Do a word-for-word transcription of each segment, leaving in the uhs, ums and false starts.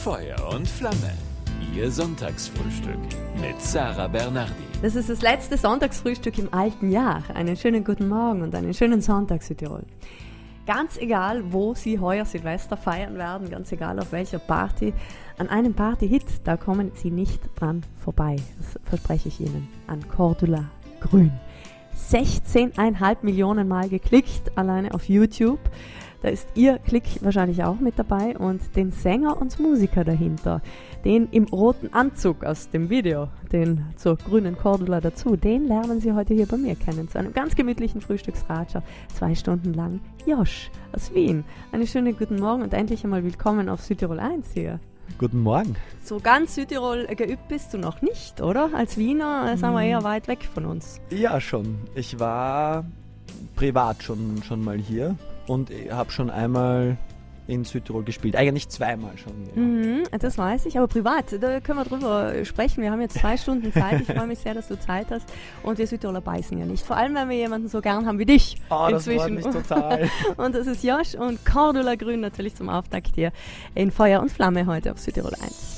Feuer und Flamme. Ihr Sonntagsfrühstück mit Sarah Bernardi. Das ist das letzte Sonntagsfrühstück im alten Jahr. Einen schönen guten Morgen und einen schönen Sonntag, Südtirol. Ganz egal, wo Sie heuer Silvester feiern werden, ganz egal auf welcher Party, an einem Party-Hit, da kommen Sie nicht dran vorbei. Das verspreche ich Ihnen. An Cordula Grün. sechzehn Komma fünf Millionen Mal geklickt, alleine auf YouTube. Da ist Ihr Klick wahrscheinlich auch mit dabei und den Sänger und Musiker dahinter, den im roten Anzug aus dem Video, den zur grünen Cordula dazu, den lernen Sie heute hier bei mir kennen, zu einem ganz gemütlichen Frühstücksratscher, zwei Stunden lang. Josh aus Wien. Einen schönen guten Morgen und endlich einmal willkommen auf Südtirol eins hier. Guten Morgen. So ganz Südtirol geübt bist du noch nicht, oder? Als Wiener sind wir eher weit weg von uns. Ja, schon. Ich war privat schon, schon mal hier und habe schon einmal in Südtirol gespielt. Eigentlich zweimal schon. Ja. Mhm, das weiß ich, aber privat, da können wir drüber sprechen. Wir haben jetzt zwei Stunden Zeit. Ich freue mich sehr, dass du Zeit hast. Und wir Südtiroler beißen ja nicht. Vor allem, wenn wir jemanden so gern haben wie dich. Oh, inzwischen. Das freut mich total. Und das ist Josh und Cordula Grün natürlich zum Auftakt hier in Feuer und Flamme heute auf Südtirol eins.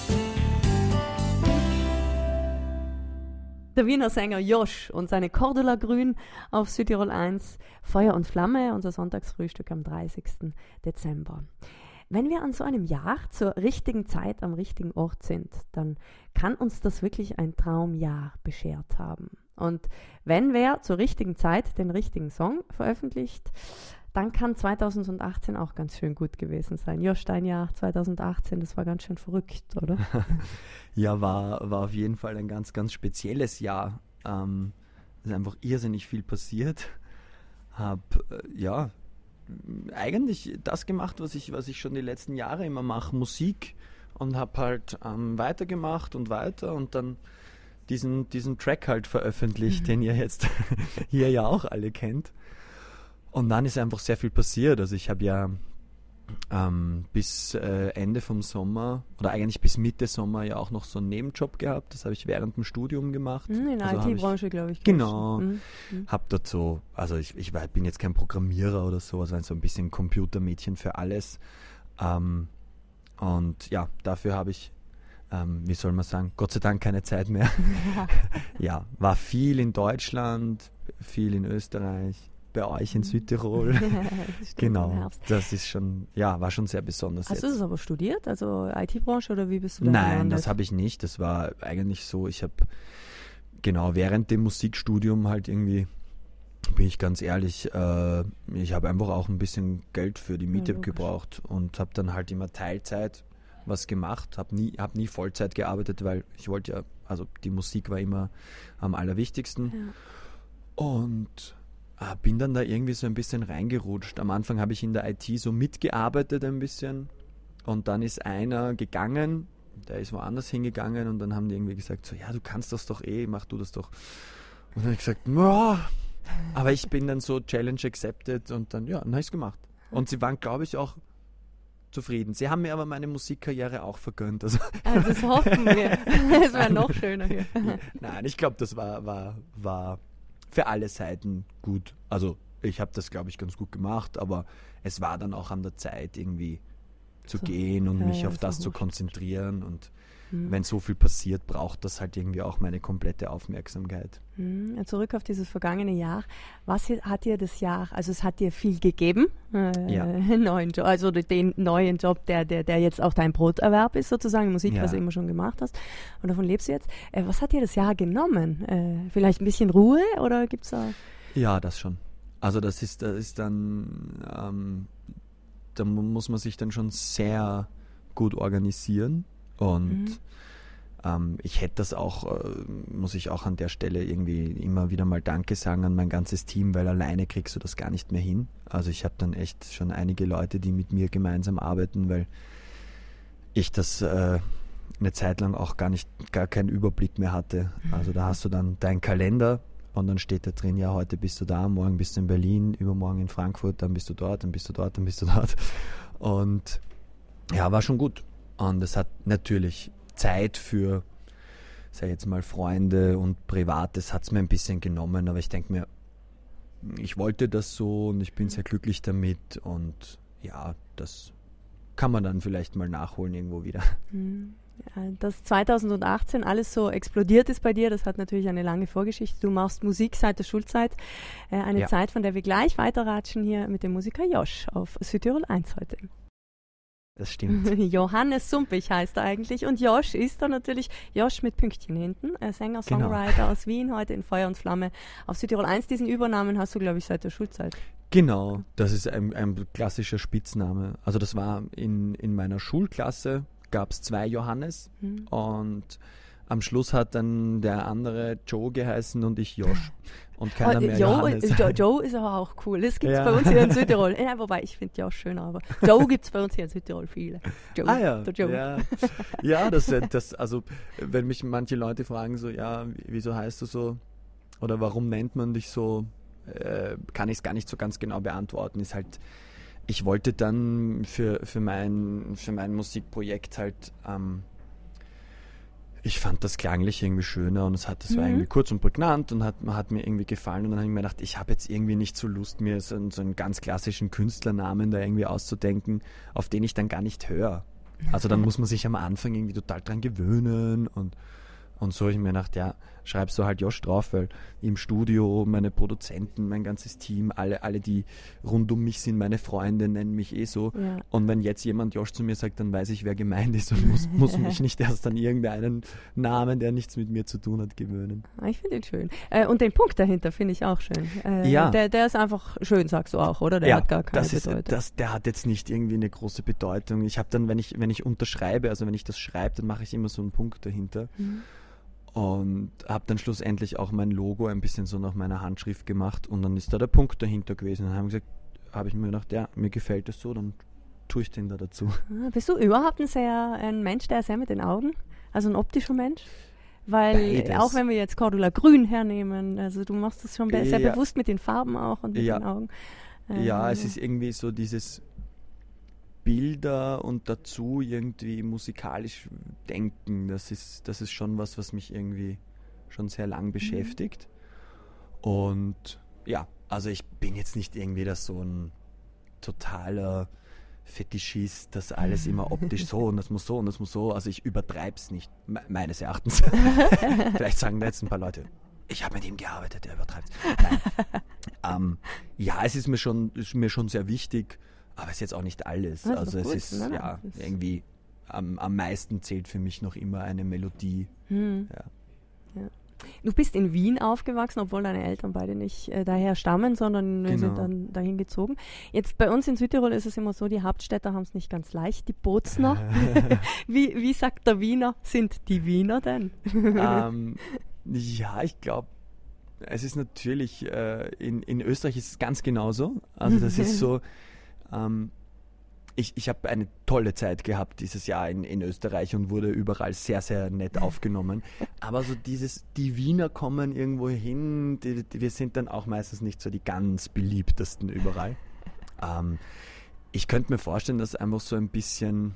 Der Wiener Sänger Josh und seine Cordula Grün auf Südtirol eins. Feuer und Flamme, unser Sonntagsfrühstück am dreißigsten Dezember. Wenn wir an so einem Jahr zur richtigen Zeit am richtigen Ort sind, dann kann uns das wirklich ein Traumjahr beschert haben. Und wenn wer zur richtigen Zeit den richtigen Song veröffentlicht, dann kann zweitausendachtzehn auch ganz schön gut gewesen sein. Josh, dein Jahr zweitausendachtzehn, das war ganz schön verrückt, oder? Ja, war, war auf jeden Fall ein ganz, ganz spezielles Jahr. Ähm, es ist einfach irrsinnig viel passiert. Hab, äh, ja, eigentlich das gemacht, was ich, was ich schon die letzten Jahre immer mache, Musik. Und habe halt ähm, weitergemacht und weiter und dann diesen, diesen Track halt veröffentlicht, mhm. den ihr jetzt hier ja auch alle kennt. Und dann ist einfach sehr viel passiert. Also ich habe ja ähm, bis äh, Ende vom Sommer oder eigentlich bis Mitte Sommer ja auch noch so einen Nebenjob gehabt. Das habe ich während dem Studium gemacht. In der also I T-Branche, glaube ich. Genau. Mhm. Habe dort so, also ich, ich war, bin jetzt kein Programmierer oder so, sondern so ein bisschen Computermädchen für alles. Ähm, und ja, dafür habe ich, ähm, wie soll man sagen, Gott sei Dank keine Zeit mehr. Ja, war viel in Deutschland, viel in Österreich. Bei euch in Südtirol. das Genau, das ist schon, ja, war schon sehr besonders. Hast jetzt. du das aber studiert, also I T-Branche oder wie bist du da Nein, gelandet? das habe ich nicht. Das war eigentlich so, ich habe genau während dem Musikstudium halt irgendwie, bin ich ganz ehrlich, äh, ich habe einfach auch ein bisschen Geld für die Miete ja, gebraucht und habe dann halt immer Teilzeit was gemacht, habe nie, hab nie Vollzeit gearbeitet, weil ich wollte ja, also die Musik war immer am allerwichtigsten. Ja. Und bin dann da irgendwie so ein bisschen reingerutscht. Am Anfang habe ich in der I T so mitgearbeitet ein bisschen und dann ist einer gegangen, der ist woanders hingegangen und dann haben die irgendwie gesagt, so ja, du kannst das doch eh, mach du das doch. Und dann habe ich gesagt, ja, aber ich bin dann so Challenge accepted und dann, ja, dann habe ich es gemacht. Und sie waren, glaube ich, auch zufrieden. Sie haben mir aber meine Musikkarriere auch vergönnt. Also, also das hoffen wir. Das wäre noch schöner hier. Nein, ich glaube, das war, war, war für alle Seiten gut. Also ich habe das, glaube ich, ganz gut gemacht, aber es war dann auch an der Zeit, irgendwie zu so, gehen und ja, mich ja, auf das zu konzentrieren. Und hm. wenn so viel passiert, braucht das halt irgendwie auch meine komplette Aufmerksamkeit. Hm. Zurück auf dieses vergangene Jahr. Was hat dir das Jahr, also es hat dir viel gegeben, äh, ja. neuen Job, also den neuen Job, der, der, der jetzt auch dein Broterwerb ist sozusagen, Musik, ja. was du immer schon gemacht hast und davon lebst du jetzt. Äh, was hat dir das Jahr genommen? Äh, vielleicht ein bisschen Ruhe oder gibt es da... Ja, das schon. Also das ist, das ist dann, ähm, da muss man sich dann schon sehr gut organisieren und mhm. ähm, ich hätte das auch, äh, muss ich auch an der Stelle irgendwie immer wieder mal Danke sagen an mein ganzes Team, weil alleine kriegst du das gar nicht mehr hin. Also ich habe dann echt schon einige Leute, die mit mir gemeinsam arbeiten, weil ich das äh, eine Zeit lang auch gar nicht, gar keinen Überblick mehr hatte. Also da hast du dann deinen Kalender, und dann steht da drin, ja, heute bist du da, morgen bist du in Berlin, übermorgen in Frankfurt, dann bist du dort, dann bist du dort, dann bist du dort. Und ja, war schon gut. Und es hat natürlich Zeit für, sag ich jetzt mal, Freunde und Privates hat es mir ein bisschen genommen, aber ich denke mir, ich wollte das so und ich bin sehr glücklich damit und ja, das kann man dann vielleicht mal nachholen irgendwo wieder. Mhm. Ja, dass zwanzig achtzehn alles so explodiert ist bei dir, das hat natürlich eine lange Vorgeschichte. Du machst Musik seit der Schulzeit, äh, eine Ja. Zeit, von der wir gleich weiterratschen hier mit dem Musiker Josh auf Südtirol eins heute. Das stimmt. Johannes Sumpich heißt er eigentlich und Josh ist da natürlich, Josh mit Pünktchen hinten, äh, Sänger, Genau. Songwriter aus Wien, heute in Feuer und Flamme auf Südtirol eins. Diesen Übernamen hast du, glaube ich, seit der Schulzeit. Genau, das ist ein, ein klassischer Spitzname. Also das war in, in meiner Schulklasse, gab es zwei Johannes Mhm. und am Schluss hat dann der andere Joe geheißen und ich Josh. Und keiner Oh, mehr Joe, Johannes. Jo, Joe ist aber auch cool. Das gibt es Ja. bei uns hier in Südtirol. Ja, wobei, ich finde Josh schöner, aber Joe gibt es bei uns hier in Südtirol viele. Joe, Ah ja, der Joe. ja, ja das, das, also wenn mich manche Leute fragen so, ja, wieso heißt du so oder warum nennt man dich so, äh, kann ich es gar nicht so ganz genau beantworten. Ist halt, ich wollte dann für, für, mein, für mein Musikprojekt halt, ähm, ich fand das klanglich irgendwie schöner und es hat, das war Mhm. irgendwie kurz und prägnant und hat, hat mir irgendwie gefallen und dann habe ich mir gedacht, ich habe jetzt irgendwie nicht so Lust, mir so, einen- so einen ganz klassischen Künstlernamen da irgendwie auszudenken, auf den ich dann gar nicht höre. Also dann muss man sich am Anfang irgendwie total dran gewöhnen und, und so habe ich mir gedacht, ja, schreibst du halt Josh drauf, weil im Studio meine Produzenten, mein ganzes Team, alle, alle, die rund um mich sind, meine Freunde nennen mich eh so. Ja. Und wenn jetzt jemand Josh zu mir sagt, dann weiß ich, wer gemeint ist und muss, muss mich nicht erst an irgendeinen Namen, der nichts mit mir zu tun hat, gewöhnen. Ah, ich finde ihn schön. Äh, und den Punkt dahinter finde ich auch schön. Äh, Ja. Der, der ist einfach schön, sagst du auch, oder? Der hat gar keine das ist, Bedeutung. das, der hat jetzt nicht irgendwie eine große Bedeutung. Ich habe dann, wenn ich, wenn ich unterschreibe, also wenn ich das schreibe, dann mache ich immer so einen Punkt dahinter. Mhm. Und habe dann schlussendlich auch mein Logo ein bisschen so nach meiner Handschrift gemacht und dann ist da der Punkt dahinter gewesen. Dann habe ich gesagt, habe ich mir gedacht, ja, mir gefällt es so, dann tue ich den da dazu. Ah, bist du überhaupt ein, sehr, ein Mensch, der sehr mit den Augen, also ein optischer Mensch? Weil Beides. auch wenn wir jetzt Cordula Grün hernehmen, also du machst das schon be- sehr Ja. bewusst mit den Farben auch und mit Ja. den Augen. Ja, Ähm, es ist irgendwie so dieses Bilder und dazu irgendwie musikalisch denken. Das ist, das ist schon was, was mich irgendwie schon sehr lang beschäftigt. Und ja, also ich bin jetzt nicht irgendwie das so ein totaler Fetischist, das alles immer optisch so und das muss so und das muss so. Also ich übertreibe es nicht, me- meines Erachtens. Vielleicht sagen da jetzt ein paar Leute, ich habe mit ihm gearbeitet, der übertreibt es. ähm, ja, es ist mir schon, ist mir schon sehr wichtig, aber es ist jetzt auch nicht alles. Ja, ist Also doch es gut. ist, Nein, nein, ja, das ist- irgendwie am, am meisten zählt für mich noch immer eine Melodie. Hm. Ja. Ja. Du bist in Wien aufgewachsen, obwohl deine Eltern beide nicht äh, daher stammen, sondern wir sind Genau. dann dahin gezogen. Jetzt bei uns in Südtirol ist es immer so, die Hauptstädter haben es nicht ganz leicht, die Bozner. wie, wie sagt der Wiener, sind die Wiener denn? ähm, ja, ich glaube, es ist natürlich, äh, in, in Österreich ist es ganz genauso. Also das ist so, ähm, ich, ich habe eine tolle Zeit gehabt dieses Jahr in, in Österreich und wurde überall sehr, sehr nett aufgenommen. Aber so dieses, die Wiener kommen irgendwo hin, die, die, wir sind dann auch meistens nicht so die ganz beliebtesten überall. Ähm, ich könnte mir vorstellen, dass einfach so ein bisschen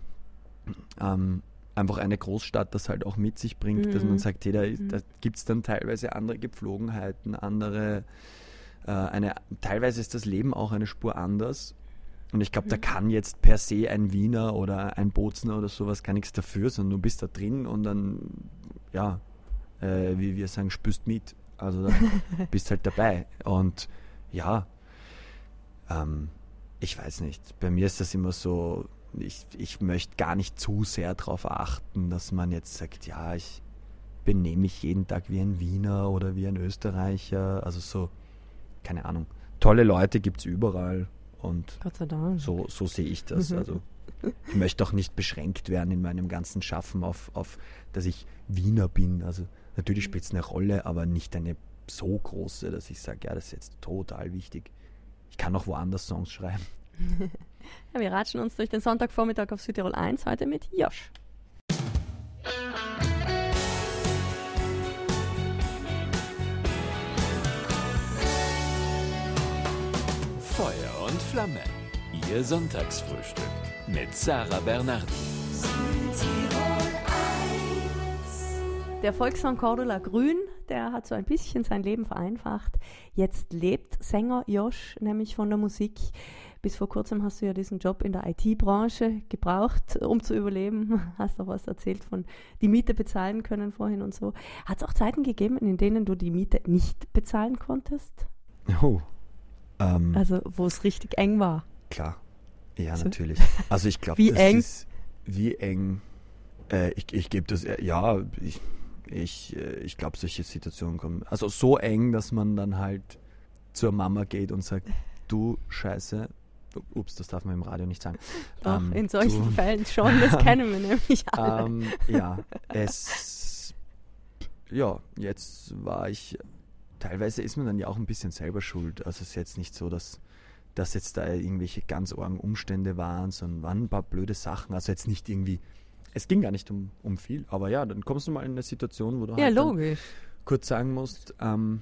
ähm, einfach eine Großstadt das halt auch mit sich bringt, Mhm. dass man sagt, jeder, Mhm. da gibt es dann teilweise andere Gepflogenheiten, andere, äh, eine, teilweise ist das Leben auch eine Spur anders. Und ich glaube, da kann jetzt per se ein Wiener oder ein Bozner oder sowas gar nichts dafür, sondern du bist da drin und dann, ja, äh, wie wir sagen, spürst mit. Also da bist halt dabei. Und ja, ähm, ich weiß nicht, bei mir ist das immer so, ich, ich möchte gar nicht zu sehr darauf achten, dass man jetzt sagt, ja, ich benehme mich jeden Tag wie ein Wiener oder wie ein Österreicher. Also so, keine Ahnung. Tolle Leute gibt es überall und Gott sei Dank. so, so sehe ich das. Also ich möchte auch nicht beschränkt werden in meinem ganzen Schaffen auf, auf dass ich Wiener bin. Also natürlich spielt es eine Rolle, aber nicht eine so große, dass ich sage, ja, das ist jetzt total wichtig. Ich kann auch woanders Songs schreiben. Ja, wir ratschen uns durch den Sonntagvormittag auf Südtirol eins heute mit Josh. Feuer und Flamme. Ihr Sonntagsfrühstück mit Sarah Bernardi. Der Volkssong Cordula Grün, der hat so ein bisschen sein Leben vereinfacht. Jetzt lebt Sänger Josh nämlich von der Musik. bis vor kurzem hast du ja diesen Job in der I T-Branche gebraucht, um zu überleben. Hast auch was erzählt von die Miete bezahlen können vorhin und so. Hat es auch Zeiten gegeben, in denen du die Miete nicht bezahlen konntest? Oh. Ähm, Also wo es richtig eng war? klar. Ja, So. natürlich. Also ich glaube, Wie das eng? ist wie eng. Äh, ich ich gebe das, äh, ja, ich, ich, äh, ich glaube, solche Situationen kommen. Also so eng, dass man dann halt zur Mama geht und sagt, du Scheiße, ups, das darf man im Radio nicht sagen. Doch, Ähm, in solchen du, Fällen schon, das kennen wir nämlich alle. ähm, ja, es, ja, jetzt war ich, teilweise ist man dann ja auch ein bisschen selber schuld. Also es ist jetzt nicht so, dass, dass jetzt da irgendwelche ganz argen Umstände waren, sondern waren ein paar blöde Sachen. Also jetzt nicht irgendwie, es ging gar nicht um, um viel, aber ja, dann kommst du mal in eine Situation, wo du Ja, halt dann logisch. kurz sagen musst, ähm,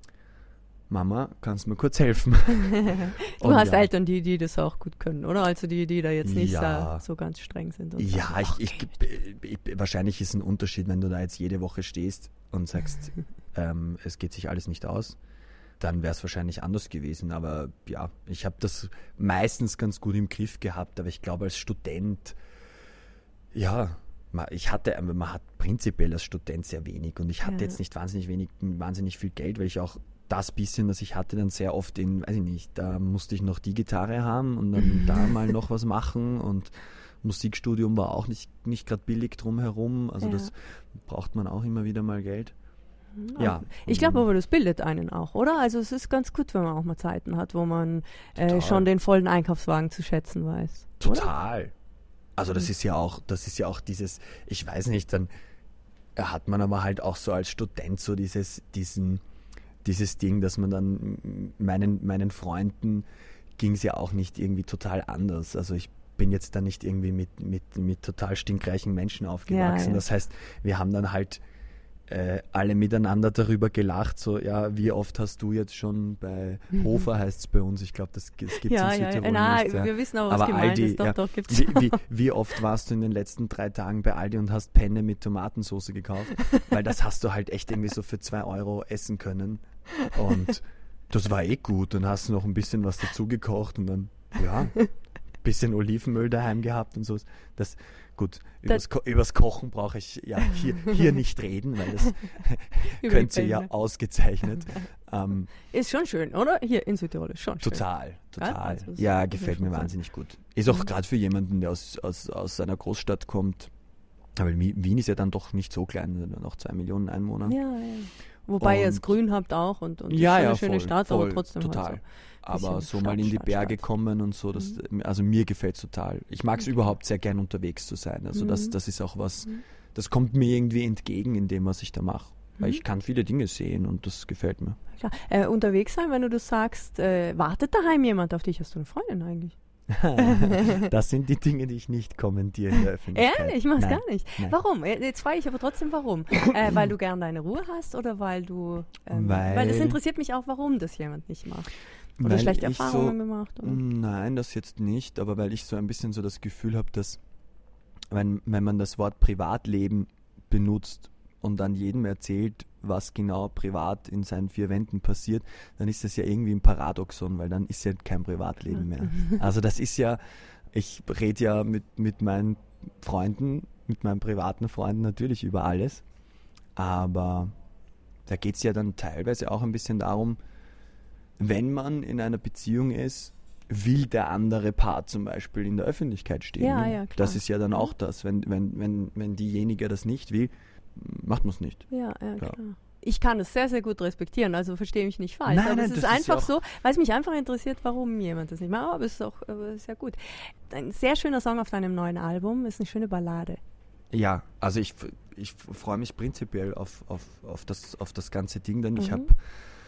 Mama, kannst du mir kurz helfen? Du Und hast ja. Eltern, die, die das auch gut können, oder? Also die, die da jetzt nicht Ja. äh, so ganz streng sind. Und Ja, sagen, ich, ich, ich, wahrscheinlich ist ein Unterschied, wenn du da jetzt jede Woche stehst und sagst, ähm, es geht sich alles nicht aus, dann wäre es wahrscheinlich anders gewesen. Aber ja, ich habe das meistens ganz gut im Griff gehabt, aber ich glaube als Student, ja, ma- ich hatte, man hat prinzipiell als Student sehr wenig und ich hatte Ja. jetzt nicht wahnsinnig wenig, wahnsinnig viel Geld, weil ich auch das bisschen, das ich hatte, dann sehr oft in, weiß ich nicht, da musste ich noch die Gitarre haben und dann da mal noch was machen und Musikstudium war auch nicht, nicht gerade billig drumherum, also Ja. das braucht man auch immer wieder mal Geld. Mhm. Ja. Ich glaube aber, das bildet einen auch, oder? Also es ist ganz gut, wenn man auch mal Zeiten hat, wo man äh, Total. schon den vollen Einkaufswagen zu schätzen weiß. Oder? Total. Also das ist ja auch, das ist ja auch dieses, ich weiß nicht, dann hat man aber halt auch so als Student so dieses, diesen, dieses Ding, dass man dann meinen, meinen Freunden ging es ja auch nicht irgendwie total anders. Also ich bin jetzt da nicht irgendwie mit, mit, mit total stinkreichen Menschen aufgewachsen. Ja, ja. Das heißt, wir haben dann halt äh, alle miteinander darüber gelacht, so, ja, wie oft hast du jetzt schon bei Hofer, heißt es bei uns, ich glaube, das, das gibt es Ja, in ja, ja. Südtirol Nein, nicht. Ja. wir wissen auch, was Aber gemeint Aldi, ist. Doch, ja. doch, gibt's. Wie, wie, wie oft warst du in den letzten drei Tagen bei Aldi und hast Penne mit Tomatensauce gekauft? Weil das hast du halt echt irgendwie so für zwei Euro essen können. Und das war eh gut. Dann hast du noch ein bisschen was dazu gekocht und dann, ja, ein bisschen Olivenöl daheim gehabt und so. Das, gut, übers, Ko- übers Kochen brauche ich ja hier, hier nicht reden, weil das Über könnt die ihr ja Penne. ausgezeichnet. Ähm, Ist schon schön, oder? Hier in Südtirol ist schon schön. Total, total. Also das Ja, muss gefällt man mir schon wahnsinnig gut. Ist auch Mhm. gerade für jemanden, der aus, aus, aus einer Großstadt kommt. Aber Wien Wien ist ja dann doch nicht so klein, noch zwei Millionen Einwohner. Ja, ja. Wobei ihr es Und- grün habt auch und, und ja, ist schon ja, eine schöne voll, Stadt, voll, aber trotzdem total. halt Aber bisschen so mal Stadt, in die Stadt, Berge Stadt. kommen und so, das, also mir gefällt es total. Ich mag es überhaupt sehr gern unterwegs zu sein. Also das, Mhm. das ist auch was, das kommt mir irgendwie entgegen in dem, was ich da mache. Weil Mhm. ich kann viele Dinge sehen und das gefällt mir. so. Klar. Äh, unterwegs sein, wenn du das sagst, äh, wartet daheim jemand auf dich? Hast du eine Freundin eigentlich? Das sind die Dinge, die ich nicht kommentiere in der Öffentlichkeit. Ehrlich? Ich mach's Nein, gar nicht. nein. Warum? Äh, Jetzt frage ich aber trotzdem, warum? äh, weil du gern deine Ruhe hast oder weil du... Ähm, weil, Weil- das interessiert mich auch, warum das jemand nicht macht. Oder Weil schlechte ich Erfahrungen so, gemacht. Oder? Nein, das jetzt nicht, aber weil ich so ein bisschen so das Gefühl habe, dass wenn, wenn man das Wort Privatleben benutzt und dann jedem erzählt, was genau privat in seinen vier Wänden passiert, dann ist das ja irgendwie ein Paradoxon, weil dann ist ja kein Privatleben mehr. Also das ist ja, ich rede ja mit, mit meinen Freunden, mit meinen privaten Freunden natürlich über alles, aber da geht es ja dann teilweise auch ein bisschen darum, wenn man in einer Beziehung ist, will der andere Part zum Beispiel in der Öffentlichkeit stehen. Ja, ne? ja, klar. Das ist ja dann auch das. Wenn, wenn, wenn, wenn diejenige das nicht will, macht man es nicht. Ja, ja, Ja. klar. Ich kann es sehr, sehr gut respektieren, also verstehe mich nicht falsch. Nein, aber nein, es ist das ist einfach ja so, weil es mich einfach interessiert, warum jemand das nicht macht. Aber es ist auch äh, sehr gut. Ein sehr schöner Song auf deinem neuen Album ist eine schöne Ballade. Ja, also ich, ich freue mich prinzipiell auf, auf, auf, das, auf das ganze Ding, denn ich Mhm. habe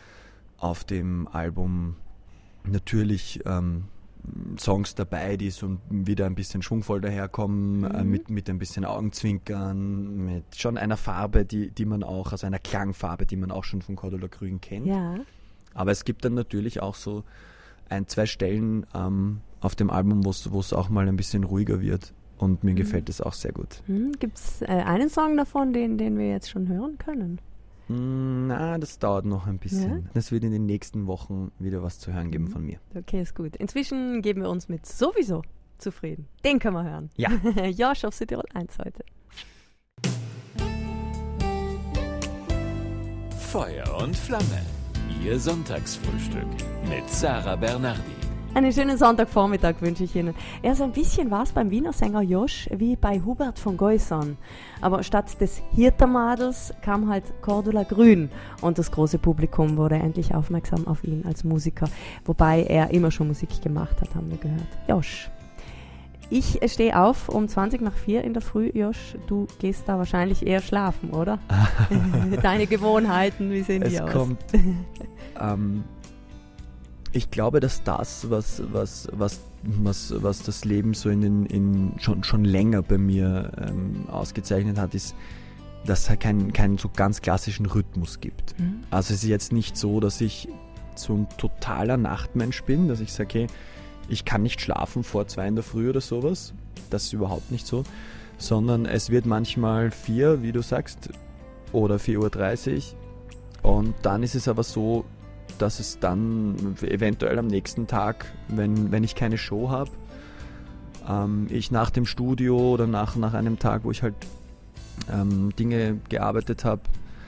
auf dem Album natürlich ähm, Songs dabei, die so wieder ein bisschen schwungvoll daherkommen, äh, Mhm. mit, mit ein bisschen Augenzwinkern, mit schon einer Farbe, die, die man auch, also einer Klangfarbe, die man auch schon von Cordula Grün kennt. Ja. Aber es gibt dann natürlich auch so ein, zwei Stellen ähm, auf dem Album, wo es auch mal ein bisschen ruhiger wird. Und mir Mhm. gefällt das auch sehr gut. Hm, Gibt es äh, einen Song davon, den, den wir jetzt schon hören können? Na, das dauert noch ein bisschen. Ja? Das wird in den nächsten Wochen wieder was zu hören geben von mir. Okay, ist gut. Inzwischen geben wir uns mit sowieso zufrieden. Den können wir hören. Ja. Josh auf Südtirol eins heute. Feuer und Flamme. Ihr Sonntagsfrühstück mit Sarah Bernardi. Einen schönen Sonntagvormittag wünsche ich Ihnen. Er ist ein bisschen was beim Wiener Sänger Josh wie bei Hubert von Geusern. Aber statt des Hirtermadels kam halt Cordula Grün und das große Publikum wurde endlich aufmerksam auf ihn als Musiker. Wobei er immer schon Musik gemacht hat, haben wir gehört. Josh. Ich stehe auf um zwanzig nach vier in der Früh, Josh. Du gehst da wahrscheinlich eher schlafen, oder? Deine Gewohnheiten, wie sehen die es aus? Kommt, ähm, ich glaube, dass das, was, was, was, was, was das Leben so in den, in schon, schon länger bei mir ähm, ausgezeichnet hat, ist, dass es halt keinen, keinen so ganz klassischen Rhythmus gibt. Mhm. Also es ist jetzt nicht so, dass ich so ein totaler Nachtmensch bin, dass ich sage, okay, ich kann nicht schlafen vor zwei in der Früh oder sowas. Das ist überhaupt nicht so. Sondern es wird manchmal vier, wie du sagst, oder vier Uhr dreißig. Und dann ist es aber so, dass es dann eventuell am nächsten Tag, wenn, wenn ich keine Show habe, ähm, ich nach dem Studio oder nach, nach einem Tag, wo ich halt ähm, Dinge gearbeitet habe,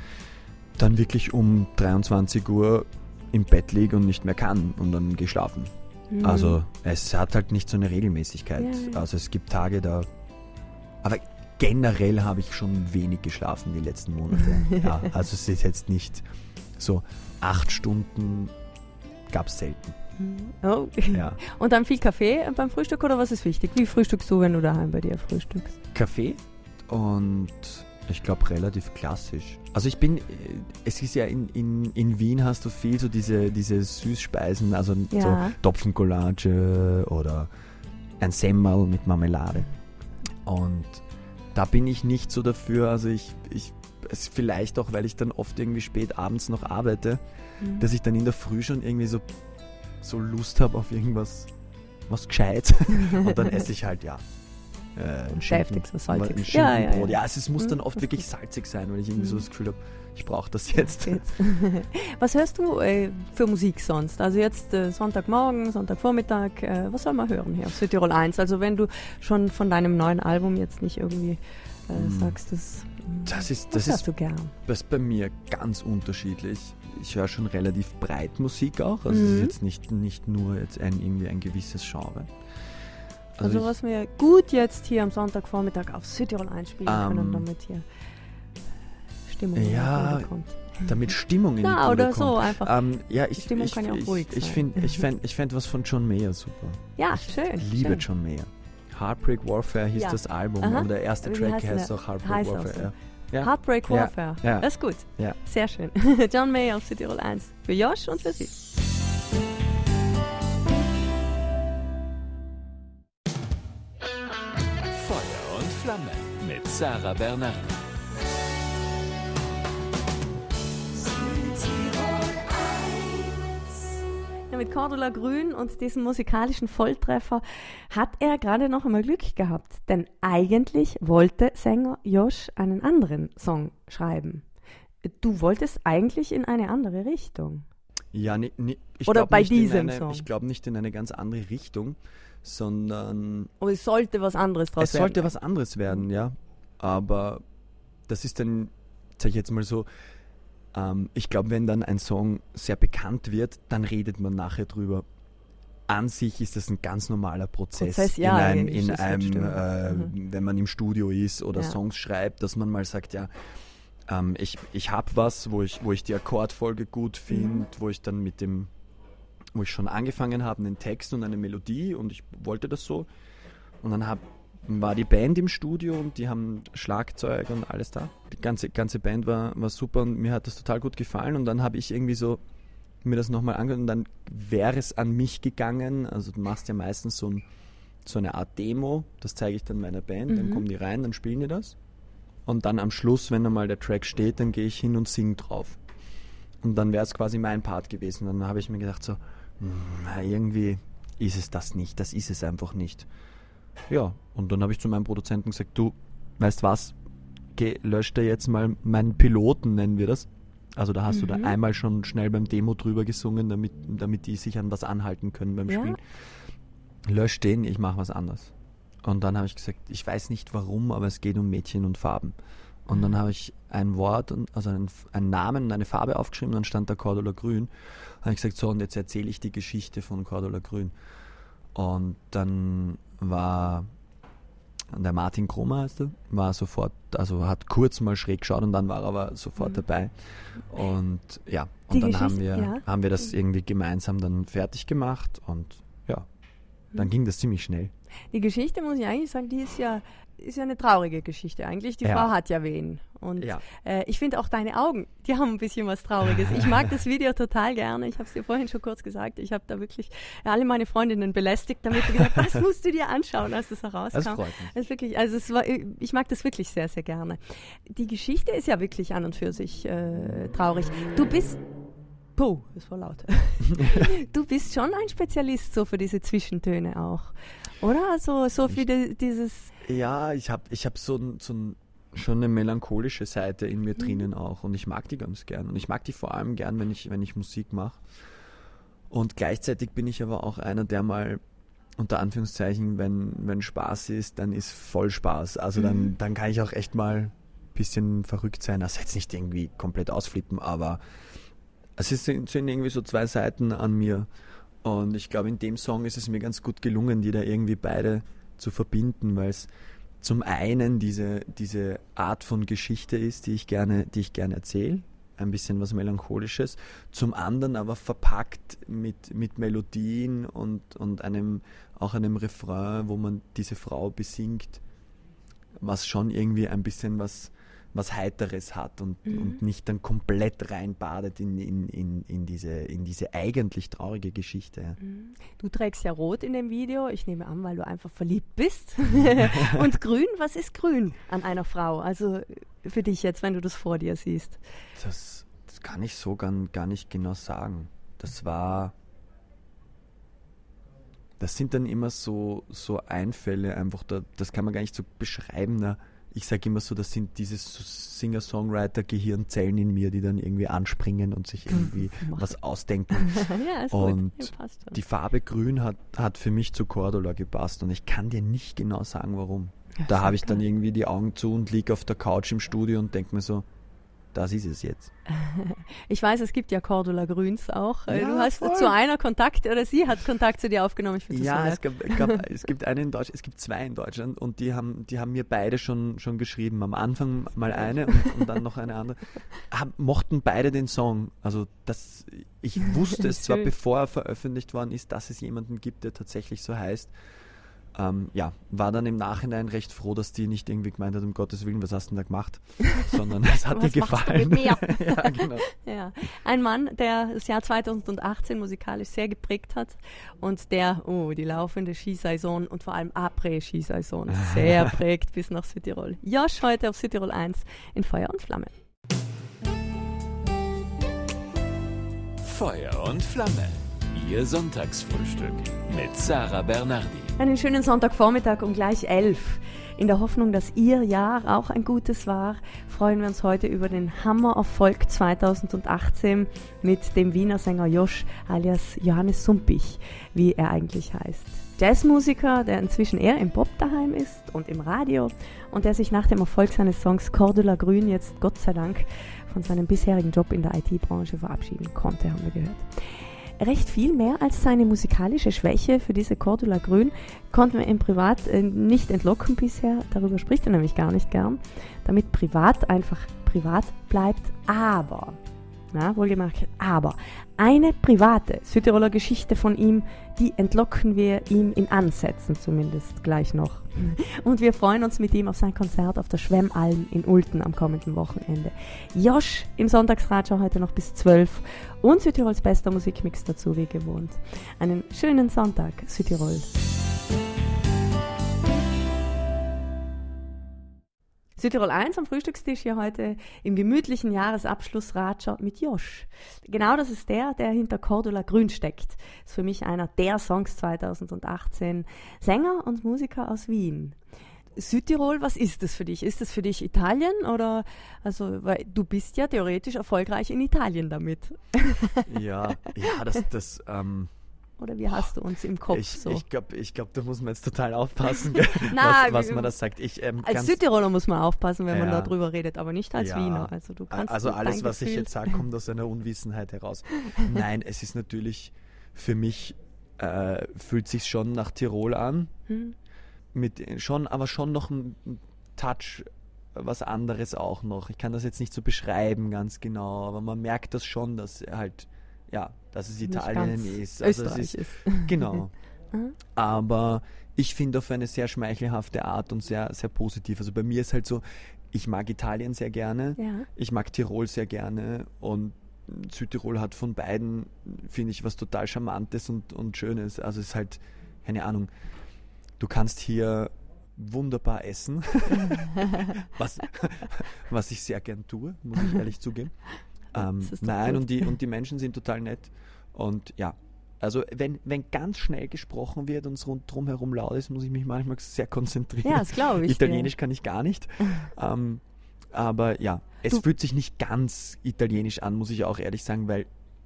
dann wirklich um dreiundzwanzig Uhr im Bett liege und nicht mehr kann und dann gehe schlafen. Mhm. Also es hat halt nicht so eine Regelmäßigkeit. Ja, ja. Also es gibt Tage da, aber generell habe ich schon wenig geschlafen die letzten Monate. Ja, also es ist jetzt nicht so acht Stunden, gab es selten. Oh. Ja. Und dann viel Kaffee beim Frühstück oder was ist wichtig? Wie frühstückst du, wenn du daheim bei dir frühstückst? Kaffee und ich glaube relativ klassisch. Also ich bin, es ist ja in, in, in Wien hast du viel so diese, diese Süßspeisen, also ja. so Topfencollage oder ein Semmel mit Marmelade. Und da bin ich nicht so dafür, also ich, ich es vielleicht auch, weil ich dann oft irgendwie spät abends noch arbeite, mhm. dass ich dann in der Früh schon irgendwie so, so Lust habe auf irgendwas was Gescheites und dann esse ich halt, ja, äh, ein Deftig, so salzig. Ein ja, ja, ja. ja, es, es muss mhm. dann oft wirklich salzig sein, weil ich irgendwie mhm. so das Gefühl habe, ich brauche das jetzt. Was hörst du äh, für Musik sonst? Also jetzt äh, Sonntagmorgen, Sonntagvormittag, äh, was soll man hören hier auf Südtirol eins? Also wenn du schon von deinem neuen Album jetzt nicht irgendwie äh, mhm. sagst, das, das ist, was das hörst ist, du gern? Das ist bei mir ganz unterschiedlich. Ich höre schon relativ breit Musik auch, also mhm. es ist jetzt nicht, nicht nur jetzt ein, irgendwie ein gewisses Genre. Also, also was wir gut jetzt hier am Sonntagvormittag auf Südtirol einspielen um, können, damit hier Stimmung in ja, die Kunde kommt. Damit Stimmung in ja, die Kunde oder kommt. so einfach. Ähm, ja, ich, die Stimmung ich, kann ja auch ruhig ich, sein. Ich, ich fände ich fänd was von John Mayer super. Ja, schön. Ich liebe schön. John Mayer. Heartbreak Warfare hieß ja. das Album, Aha. und der erste Wie Track heißt heißt der? auch Heartbreak heißt Warfare. Auch so. ja. Ja. Heartbreak Warfare, ja. Ja. das ist gut. Ja. Sehr schön. John Mayer auf Südtirol eins. Für Josh und für Sie. Feuer und Flamme mit Sarah Bernardi. Ja, mit Cordula Grün und diesem musikalischen Volltreffer hat er gerade noch einmal Glück gehabt. Denn eigentlich wollte Sänger Josh einen anderen Song schreiben. Du wolltest eigentlich in eine andere Richtung. Ja, ne, ne, ich Oder bei nicht diesem eine, Song. Ich glaube nicht in eine ganz andere Richtung, sondern... Aber es sollte was anderes draus es werden. Es sollte was anderes werden, ja. Aber das ist dann, sag ich jetzt mal so, ähm, ich glaube, wenn dann ein Song sehr bekannt wird, dann redet man nachher drüber. An sich ist das ein ganz normaler Prozess, Prozess ja, in einem, in einem äh, mhm. wenn man im Studio ist oder ja. Songs schreibt, dass man mal sagt, ja, ähm, ich, ich habe was, wo ich, wo ich die Akkordfolge gut finde, mhm. wo ich dann mit dem, wo ich schon angefangen habe, einen Text und eine Melodie, und ich wollte das so. Und dann hab, war die Band im Studio und die haben Schlagzeug und alles da. Die ganze, ganze Band war, war super und mir hat das total gut gefallen, und dann habe ich irgendwie so mir das nochmal angehört und dann wäre es an mich gegangen. Also du machst ja meistens so, ein, so eine Art Demo, das zeige ich dann meiner Band, mhm. dann kommen die rein, dann spielen die das, und dann am Schluss, wenn einmal der Track steht, dann gehe ich hin und singe drauf. Und dann wäre es quasi mein Part gewesen. Dann habe ich mir gedacht so, na, irgendwie ist es das nicht, das ist es einfach nicht. Ja, und dann habe ich zu meinem Produzenten gesagt, du, weißt was, geh, lösch dir jetzt mal meinen Piloten, nennen wir das, Also da hast Mhm. du da einmal schon schnell beim Demo drüber gesungen, damit, damit die sich an was anhalten können beim Ja. Spielen. Lösch den, ich mache was anderes. Und dann habe ich gesagt, ich weiß nicht warum, aber es geht um Mädchen und Farben. Und dann habe ich ein Wort, und, also einen, einen Namen und eine Farbe aufgeschrieben, dann stand da Cordula Grün. Dann habe ich gesagt, so, und jetzt erzähle ich die Geschichte von Cordula Grün. Und dann war der Martin Kromer, heißt er, war sofort, also hat kurz mal schräg geschaut und dann war er aber sofort Mhm. dabei. Und ja, und Die dann haben Geschichte, wir, ja. haben wir das irgendwie gemeinsam dann fertig gemacht und ja, dann Mhm. ging das ziemlich schnell. Die Geschichte, muss ich eigentlich sagen, die ist ja, ist ja eine traurige Geschichte eigentlich. Die Ja. Frau hat ja wen. Und Ja. äh, ich finde auch deine Augen, die haben ein bisschen was Trauriges. Ich mag das Video total gerne. Ich habe es dir vorhin schon kurz gesagt. Ich habe da wirklich alle meine Freundinnen belästigt, damit du gesagt hast, das musst du dir anschauen, als das herauskam. Das freut mich. Das ist wirklich, also es war, ich mag das wirklich sehr, sehr gerne. Die Geschichte ist ja wirklich an und für sich äh, traurig. Du bist Puh, das war laut. Du bist schon ein Spezialist so für diese Zwischentöne auch, oder? So, so für die, dieses... Ja, ich habe ich hab so, ein- so ein, schon eine melancholische Seite in mir drinnen auch und ich mag die ganz gern. Und ich mag die vor allem gern, wenn ich, wenn ich Musik mache. Und gleichzeitig bin ich aber auch einer, der mal unter Anführungszeichen, wenn, wenn Spaß ist, dann ist voll Spaß. Also dann, Mhm. dann kann ich auch echt mal ein bisschen verrückt sein. Also jetzt nicht irgendwie komplett ausflippen, aber es ist, sind irgendwie so zwei Seiten an mir. Und ich glaube, in dem Song ist es mir ganz gut gelungen, die da irgendwie beide zu verbinden, weil es zum einen diese, diese Art von Geschichte ist, die ich gerne, die ich gerne erzähle, ein bisschen was Melancholisches, zum anderen aber verpackt mit, mit Melodien und, und einem, auch einem Refrain, wo man diese Frau besingt, was schon irgendwie ein bisschen was, was Heiteres hat und, Mhm. und nicht dann komplett reinbadet in, in, in, in, diese, in diese eigentlich traurige Geschichte. Du trägst ja rot in dem Video. Ich nehme an, weil du einfach verliebt bist. Und grün, was ist grün an einer Frau? Also für dich jetzt, wenn du das vor dir siehst. Das, das kann ich so gar, gar nicht genau sagen. Das war... Das sind dann immer so, so Einfälle einfach, da, das kann man gar nicht so beschreiben. Na, ich sage immer so, das sind diese so Singer-Songwriter-Gehirnzellen in mir, die dann irgendwie anspringen und sich irgendwie was ausdenken. Ja, ist Und gut. Ja, passt schon. Die Farbe Grün hat, hat für mich zu Cordula gepasst und ich kann dir nicht genau sagen, warum. Ja, Da sehr habe ich dann geil. irgendwie die Augen zu und liege auf der Couch im Studio und denke mir so, das ist es jetzt. Ich weiß, es gibt ja Cordula Grüns auch. Äh, Ja, du hast voll. zu einer Kontakt, oder sie hat Kontakt zu dir aufgenommen. Ich finde das Ja, so es, gab, gab, es gibt eine in Deutschland, es gibt zwei in Deutschland und die haben, die haben mir beide schon, schon geschrieben. Am Anfang mal eine und, und dann noch eine andere. Haben, mochten beide den Song. Also das, ich wusste es zwar, Schön. bevor er veröffentlicht worden ist, dass es jemanden gibt, der tatsächlich so heißt. Ähm, ja, war dann im Nachhinein recht froh, dass die nicht irgendwie gemeint hat, um Gottes Willen, was hast du denn da gemacht? Sondern es hat Was dir machst du gefallen. mit mir? Ja, genau. Ja, ein Mann, der das Jahr zweitausendachtzehn musikalisch sehr geprägt hat und der, oh, die laufende Skisaison und vor allem Après-Skisaison sehr prägt bis nach Südtirol. Josh heute auf Südtirol eins in Feuer und Flamme. Feuer und Flamme. Ihr Sonntagsfrühstück mit Sarah Bernardi. Einen schönen Sonntagvormittag um gleich elf. In der Hoffnung, dass Ihr Jahr auch ein gutes war, freuen wir uns heute über den Hammererfolg zweitausendachtzehn mit dem Wiener Sänger Josh alias Johannes Sumpich, wie er eigentlich heißt. Jazzmusiker, der inzwischen eher im Pop daheim ist und im Radio und der sich nach dem Erfolg seines Songs Cordula Grün jetzt Gott sei Dank von seinem bisherigen Job in der I T-Branche verabschieden konnte, haben wir gehört. Recht viel mehr als seine musikalische Schwäche für diese Cordula Grün konnten wir ihm privat äh, nicht entlocken bisher. Darüber spricht er nämlich gar nicht gern. Damit privat einfach privat bleibt. Aber, na, wohlgemerkt, aber eine private Südtiroler Geschichte von ihm, die entlocken wir ihm in Ansätzen zumindest gleich noch. Und wir freuen uns mit ihm auf sein Konzert auf der Schwemmalm in Ulten am kommenden Wochenende. Josh im Sonntagsratschau heute noch bis zwölf und Südtirols bester Musikmix dazu wie gewohnt. Einen schönen Sonntag, Südtirol. Südtirol eins am Frühstückstisch hier heute im gemütlichen Jahresabschluss-Ratschau mit Josh. Genau das ist der, der hinter Cordula Grün steckt. Ist für mich einer der Songs zweitausendachtzehn. Sänger und Musiker aus Wien. Südtirol, was ist das für dich? Ist das für dich Italien oder, also, weil du bist ja theoretisch erfolgreich in Italien damit. Ja, ja, das, das, ähm, Oder wie hast du uns im Kopf ich, so? ich glaube, ich glaub, da muss man jetzt total aufpassen, Na, was, was wie- man da sagt. Ich, ähm, Als ganz- Südtiroler muss man aufpassen, wenn man Ja. darüber redet, aber nicht als Ja. Wiener. Also du kannst Also dein alles, was ich Gefühl- jetzt sage, kommt aus einer Unwissenheit heraus. Nein, es ist natürlich für mich, äh, fühlt sich schon nach Tirol an. Hm. Mit schon, aber schon noch ein Touch, was anderes auch noch. Ich kann das jetzt nicht so beschreiben ganz genau, aber man merkt das schon, dass halt, ja, dass es Nicht Italien ganz ist. Also es Österreich ist, ist. genau. Mhm. Aber ich finde auf eine sehr schmeichelhafte Art und sehr, sehr positiv. Also bei mir ist halt so, ich mag Italien sehr gerne, Ja. ich mag Tirol sehr gerne und Südtirol hat von beiden, finde ich, was total Charmantes und, und Schönes. Also es ist halt, keine Ahnung, du kannst hier wunderbar essen, was, was ich sehr gern tue, muss ich ehrlich zugeben. Ähm, Das ist doch nein, gut. und die, und die Menschen sind total nett. Und ja, also wenn, wenn ganz schnell gesprochen wird und es rundherum herum laut ist, muss ich mich manchmal sehr konzentrieren. Ja, das glaube ich. Italienisch kann ich gar nicht. ähm, aber ja, es Du- fühlt sich nicht ganz italienisch an, muss ich auch ehrlich sagen, weil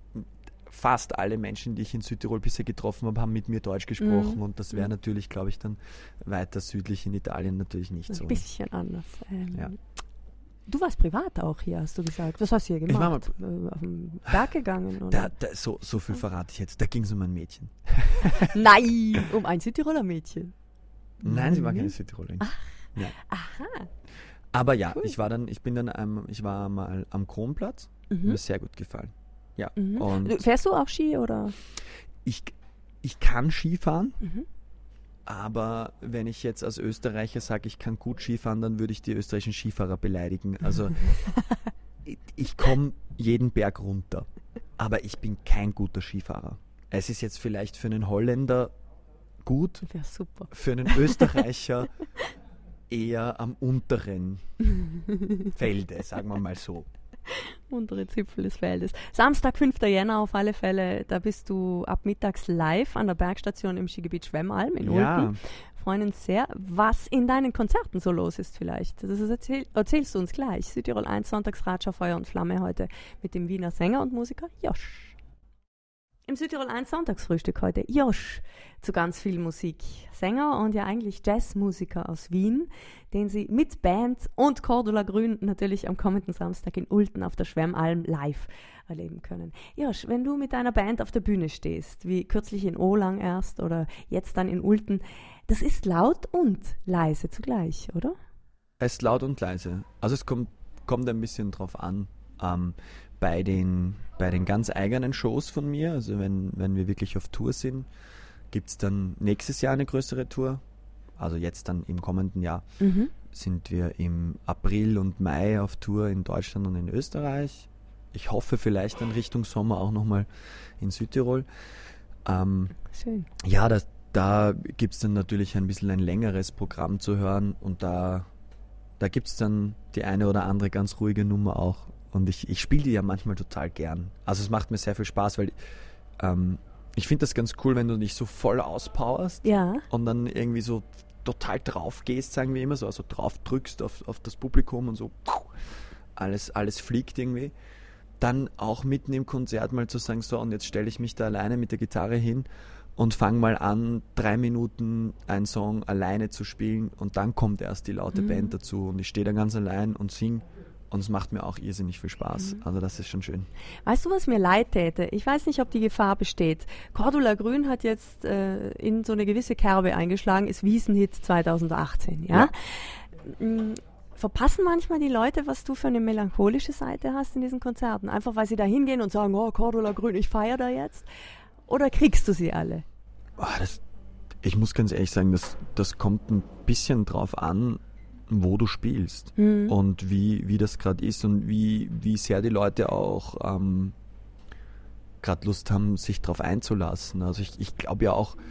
fast alle Menschen, die ich in Südtirol bisher getroffen habe, haben mit mir Deutsch gesprochen Mhm. und das wäre natürlich, glaube ich, dann weiter südlich in Italien natürlich nicht dir. so. Ein bisschen anders. Ähm, Ja. Du warst privat auch hier, hast du gesagt. Was hast du hier Ich war gemacht? Äh, Auf den Berg gegangen? Oder? Da, da, so, so viel verrate ich jetzt. Da ging es um ein Mädchen. Nein, um ein Südtiroler Mädchen. Nein, sie war Mhm. keine Südtirolerin. Ja. Aha. Aber ja, Cool. ich war dann, ich bin dann, am, ich war mal am Kronplatz. Mhm. Mir sehr gut gefallen. Ja. Mhm. Und Fährst du auch Ski oder? ich, ich kann Skifahren, Mhm. aber wenn ich jetzt als Österreicher sage, ich kann gut Skifahren, dann würde ich die österreichischen Skifahrer beleidigen. Also ich, ich komme jeden Berg runter, aber ich bin kein guter Skifahrer. Es ist jetzt vielleicht für einen Holländer gut, Ja, super. für einen Österreicher eher am unteren Felde, sagen wir mal so. Untere Zipfel des Feldes. Samstag, fünfter Jänner auf alle Fälle, da bist du ab mittags live an der Bergstation im Skigebiet Schwemmalm in Ja, Ulten. Freuen uns sehr, was in deinen Konzerten so los ist vielleicht. Das ist, erzähl, erzählst du uns gleich. Südtirol eins, Sonntagsratscher, Feuer und Flamme heute mit dem Wiener Sänger und Musiker Josch. Im Südtirol eins Sonntagsfrühstück heute Josch zu ganz viel Musik. Sänger und ja eigentlich Jazzmusiker aus Wien, den Sie mit Band und Cordula Grün natürlich am kommenden Samstag in Ulten auf der Schwemmalm live erleben können. Josch, wenn du mit deiner Band auf der Bühne stehst, wie kürzlich in Olang erst oder jetzt dann in Ulten, das ist laut und leise zugleich, oder? es ist laut und leise. Also es kommt, kommt ein bisschen drauf an. Ähm, bei den, bei den ganz eigenen Shows von mir, also wenn, wenn wir wirklich auf Tour sind, gibt es dann nächstes Jahr eine größere Tour. Also jetzt dann im kommenden Jahr Mhm. sind wir im April und Mai auf Tour in Deutschland und in Österreich. Ich hoffe vielleicht dann Richtung Sommer auch nochmal in Südtirol. Ähm, Schön. ja, das, da gibt es dann natürlich ein bisschen ein längeres Programm zu hören und da, da gibt es dann die eine oder andere ganz ruhige Nummer auch. Und ich, ich spiele die ja manchmal total gern. Also es macht mir sehr viel Spaß, weil ähm, ich finde das ganz cool, wenn du dich so voll auspowerst Ja. und dann irgendwie so total drauf gehst, sagen wir immer so, also drauf drückst auf, auf das Publikum und so alles, alles fliegt irgendwie. Dann auch mitten im Konzert mal zu sagen, so und jetzt stelle ich mich da alleine mit der Gitarre hin und fange mal an, drei Minuten einen Song alleine zu spielen und dann kommt erst die laute Mhm. Band dazu und ich stehe da ganz allein und singe und es macht mir auch irrsinnig viel Spaß. Also das ist schon schön. Weißt du, was mir leid täte? Ich weiß nicht, ob die Gefahr besteht. Cordula Grün hat jetzt äh, in so eine gewisse Kerbe eingeschlagen, ist Wiesenhit zweitausendachtzehn, ja? Mm, Verpassen manchmal die Leute, was du für eine melancholische Seite hast in diesen Konzerten? Einfach, weil sie da hingehen und sagen, oh, Cordula Grün, ich feiere da jetzt? Oder kriegst du sie alle? Ah, das, ich muss ganz ehrlich sagen, das, das kommt ein bisschen drauf an, wo du spielst Mhm. und wie, wie das gerade ist und wie, wie sehr die Leute auch ähm, gerade Lust haben, sich darauf einzulassen. Also ich, ich glaube ja auch,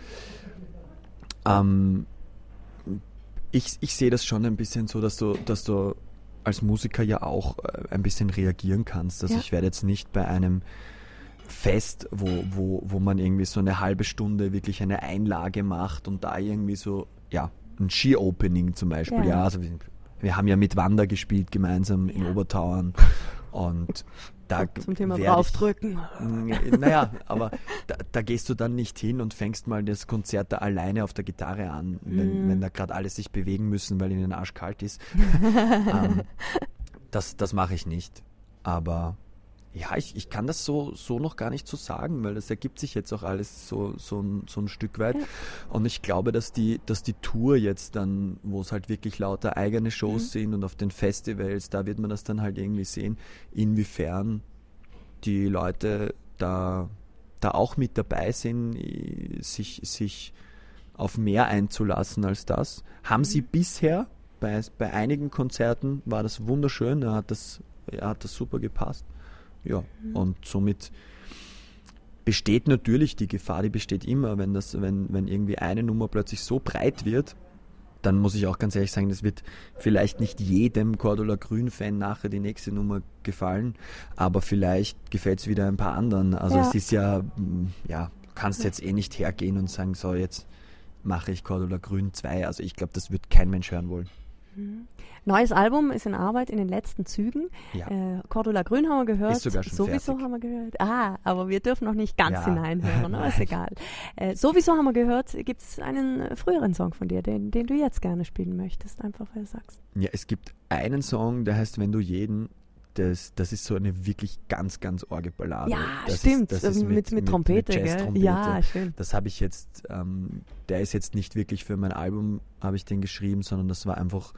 ähm, ich, ich sehe das schon ein bisschen so, dass du, dass du als Musiker ja auch äh, ein bisschen reagieren kannst. Also Ja. ich werde jetzt nicht bei einem Fest, wo, wo, wo man irgendwie so eine halbe Stunde wirklich eine Einlage macht und da irgendwie so, ja, ein Ski-Opening zum Beispiel. Ja, ja also wir, wir haben ja mit Wanda gespielt gemeinsam ja. in Obertauern und da zum Thema draufdrücken. Ich, naja, aber da, da gehst du dann nicht hin und fängst mal das Konzert da alleine auf der Gitarre an, wenn, mm. wenn da gerade alle sich bewegen müssen, weil ihnen Arsch kalt ist. ähm, das das mache ich nicht. Aber ja, ich, ich kann das so, so noch gar nicht so sagen, weil das ergibt sich jetzt auch alles so, so, ein, so ein Stück weit. Ja. Und ich glaube, dass die, dass die Tour jetzt dann, wo es halt wirklich lauter eigene Shows mhm. sind und auf den Festivals, da wird man das dann halt irgendwie sehen, inwiefern die Leute da, da auch mit dabei sind, sich, sich auf mehr einzulassen als das. Haben mhm. sie bisher, bei, bei einigen Konzerten war das wunderschön, da hat das, ja, hat das super gepasst. Ja, mhm. und somit besteht natürlich die Gefahr, die besteht immer, wenn das, wenn, wenn irgendwie eine Nummer plötzlich so breit wird, dann muss ich auch ganz ehrlich sagen, das wird vielleicht nicht jedem Cordula Grün-Fan nachher die nächste Nummer gefallen, aber vielleicht gefällt es wieder ein paar anderen. Also ja. es ist ja, ja, du kannst jetzt eh nicht hergehen und sagen, so jetzt mache ich Cordula Grün zwei. Also ich glaube, das wird kein Mensch hören wollen. Mhm. Neues Album ist in Arbeit, in den letzten Zügen. Ja. Äh, Cordula Grün haben wir gehört. Ist sogar schon sowieso fertig. haben wir gehört. Ah, aber wir dürfen noch nicht ganz ja. hineinhören, aber ist egal. Äh, sowieso haben wir gehört, gibt es einen früheren Song von dir, den, den du jetzt gerne spielen möchtest, einfach weil du sagst. Ja, es gibt einen Song, der heißt Wenn du jeden, das, das ist so eine wirklich ganz, ganz orge Ballade. Ja, das stimmt, ist, das ist mit, mit, mit Trompete, mit gell? Ja, schön. Das habe ich jetzt, ähm, der ist jetzt nicht wirklich für mein Album, habe ich den geschrieben, sondern das war einfach...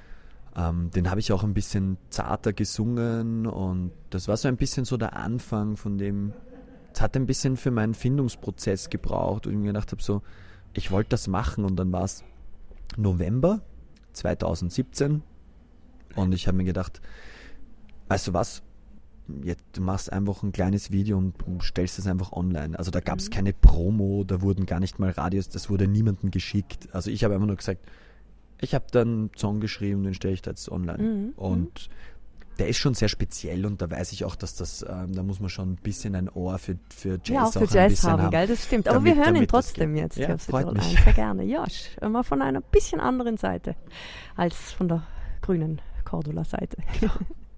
Ähm, den habe ich auch ein bisschen zarter gesungen und das war so ein bisschen so der Anfang von dem, es hat ein bisschen für meinen Findungsprozess gebraucht und ich mir gedacht habe so, ich wollte das machen und dann war es November zwanzig siebzehn und ich habe mir gedacht, weißt du was, jetzt, du machst einfach ein kleines Video und stellst es einfach online. Also da gab es mhm. keine Promo, da wurden gar nicht mal Radios, das wurde niemandem geschickt. Also ich habe einfach nur gesagt, ich habe dann einen Song geschrieben, den stelle ich da jetzt online. Mhm. Und der ist schon sehr speziell und da weiß ich auch, dass das, ähm, da muss man schon ein bisschen ein Ohr für, für Jazz ja, auch für auch Jazz ein haben, haben. Gell? Das stimmt. Aber damit, wir hören ihn trotzdem jetzt. Ja, freut mich. Sehr gerne. Ja, immer von einer bisschen anderen Seite als von der grünen Cordula-Seite. Genau.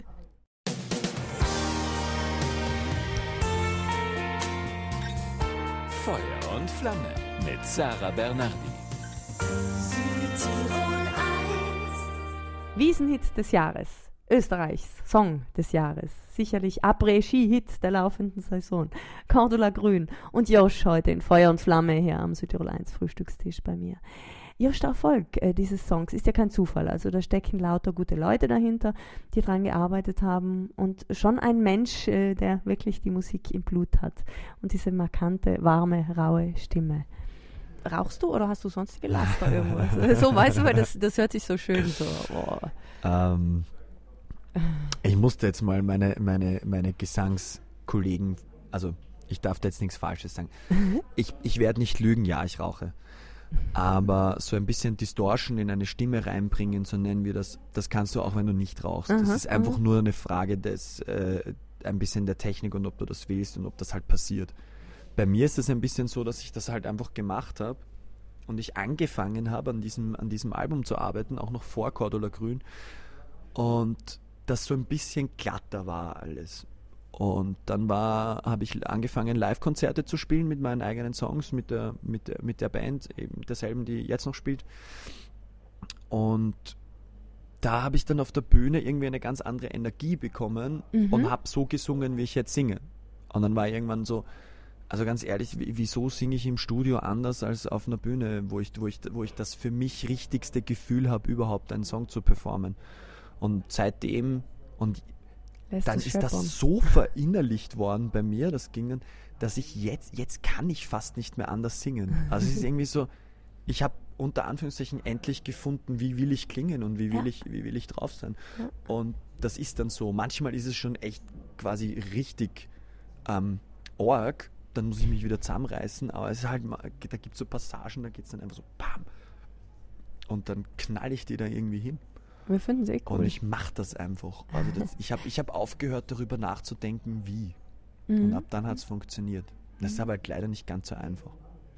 Feuer und Flamme mit Sarah Bernardi. Wiesenhit des Jahres, Österreichs Song des Jahres, sicherlich Après-Ski-Hit der laufenden Saison, Cordula Grün und Josh heute in Feuer und Flamme hier am Südtirol eins Frühstückstisch bei mir. Josh, der Erfolg äh, dieses Songs ist ja kein Zufall, also da stecken lauter gute Leute dahinter, die daran gearbeitet haben und schon ein Mensch, äh, der wirklich die Musik im Blut hat und diese markante, warme, raue Stimme. Rauchst du oder hast du sonstige Laster irgendwas? So, weißt du, weil das, das hört sich so schön so. Oh. Ähm, ich musste jetzt mal meine, meine, meine Gesangskollegen, also ich darf da jetzt nichts Falsches sagen. Ich, ich werde nicht lügen, ja, ich rauche. Aber so ein bisschen Distortion in eine Stimme reinbringen, so nennen wir das, das kannst du auch, wenn du nicht rauchst. Das Aha, ist einfach aha. nur eine Frage des, äh, ein bisschen der Technik und ob du das willst und ob das halt passiert. Bei mir ist es ein bisschen so, dass ich das halt einfach gemacht habe und ich angefangen habe, an diesem, an diesem Album zu arbeiten, auch noch vor Cordula Grün. Und das so ein bisschen glatter war alles. Und dann war, habe ich angefangen, Live-Konzerte zu spielen mit meinen eigenen Songs, mit der, mit der, mit der Band, eben derselben, die jetzt noch spielt. Und da habe ich dann auf der Bühne irgendwie eine ganz andere Energie bekommen mhm. und habe so gesungen, wie ich jetzt singe. Und dann war irgendwann so, also ganz ehrlich, wieso singe ich im Studio anders als auf einer Bühne, wo ich, wo ich, wo ich das für mich richtigste Gefühl habe, überhaupt einen Song zu performen. Und seitdem, und Lässt dann das ist scheppern. das so verinnerlicht worden bei mir, das ging dann, dass ich jetzt, jetzt kann ich fast nicht mehr anders singen. Also es ist irgendwie so, ich habe unter Anführungszeichen endlich gefunden, wie will ich klingen und wie will, ja. ich, wie will ich drauf sein. Ja. Und das ist dann so, manchmal ist es schon echt quasi richtig ähm, arg, dann muss ich mich wieder zusammenreißen, aber es ist halt, da gibt es so Passagen, da geht es dann einfach so bam und dann knall ich die da irgendwie hin. Wir finden es eh cool. Und ich mache das einfach. Also das, ich habe ich hab aufgehört, darüber nachzudenken, wie. Mhm. Und ab dann hat es funktioniert. Das ist aber halt leider nicht ganz so einfach.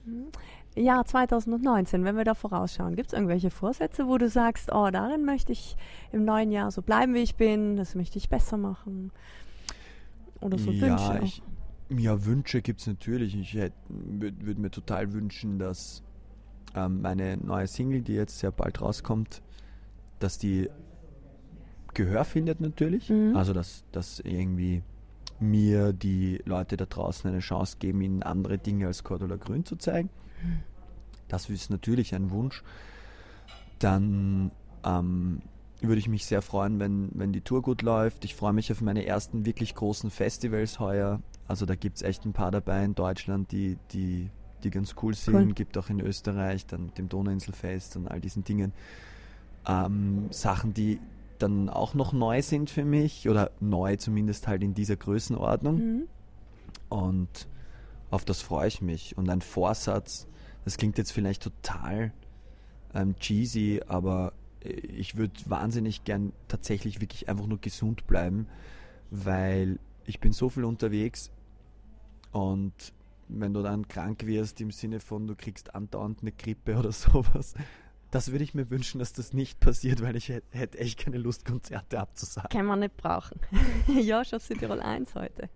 Jahr zweitausendneunzehn, wenn wir da vorausschauen, gibt es irgendwelche Vorsätze, wo du sagst, oh, darin möchte ich im neuen Jahr so bleiben, wie ich bin, das möchte ich besser machen? Oder so ja, Wünsche? Ich, ja, Wünsche gibt es natürlich. Ich würde würd mir total wünschen, dass ähm, meine neue Single, die jetzt sehr bald rauskommt, dass die Gehör findet natürlich. Mhm. Also, dass, dass irgendwie mir die Leute da draußen eine Chance geben, ihnen andere Dinge als Cordula Grün zu zeigen. Mhm. Das ist natürlich ein Wunsch. Dann ähm, würde ich mich sehr freuen, wenn, wenn die Tour gut läuft. Ich freue mich auf meine ersten wirklich großen Festivals heuer. Also da gibt es echt ein paar dabei in Deutschland, die, die, die ganz cool sind. Cool. Gibt auch in Österreich, dann mit dem Donauinselfest und all diesen Dingen. Ähm, Sachen, die dann auch noch neu sind für mich oder neu zumindest halt in dieser Größenordnung. Mhm. Und auf das freue ich mich. Und ein Vorsatz, das klingt jetzt vielleicht total ähm, cheesy, aber ich würde wahnsinnig gern tatsächlich wirklich einfach nur gesund bleiben, weil ich bin so viel unterwegs und wenn du dann krank wirst im Sinne von, du kriegst andauernd eine Grippe oder sowas, das würde ich mir wünschen, dass das nicht passiert, weil ich hätte hätt echt keine Lust, Konzerte abzusagen. Kann man nicht brauchen. Josh auf Südtirol eins heute.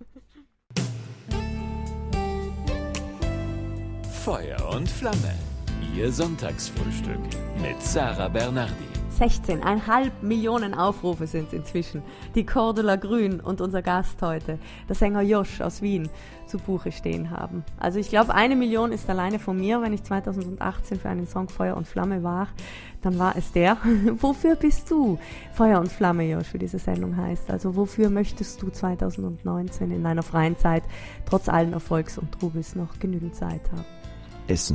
Feuer und Flamme. Ihr Sonntagsfrühstück mit Sarah Bernardi. sechzehn Komma fünf Millionen Aufrufe sind es inzwischen, die Cordula Grün und unser Gast heute, der Sänger Josh aus Wien, zu Buche stehen haben. Also ich glaube, eine Million ist alleine von mir, wenn ich zweitausendachtzehn für einen Song Feuer und Flamme war, dann war es der. Wofür bist du Feuer und Flamme, Josh, wie diese Sendung heißt? Also wofür möchtest du zweitausendneunzehn in deiner freien Zeit, trotz allen Erfolgs und Trubels, noch genügend Zeit haben? Essen.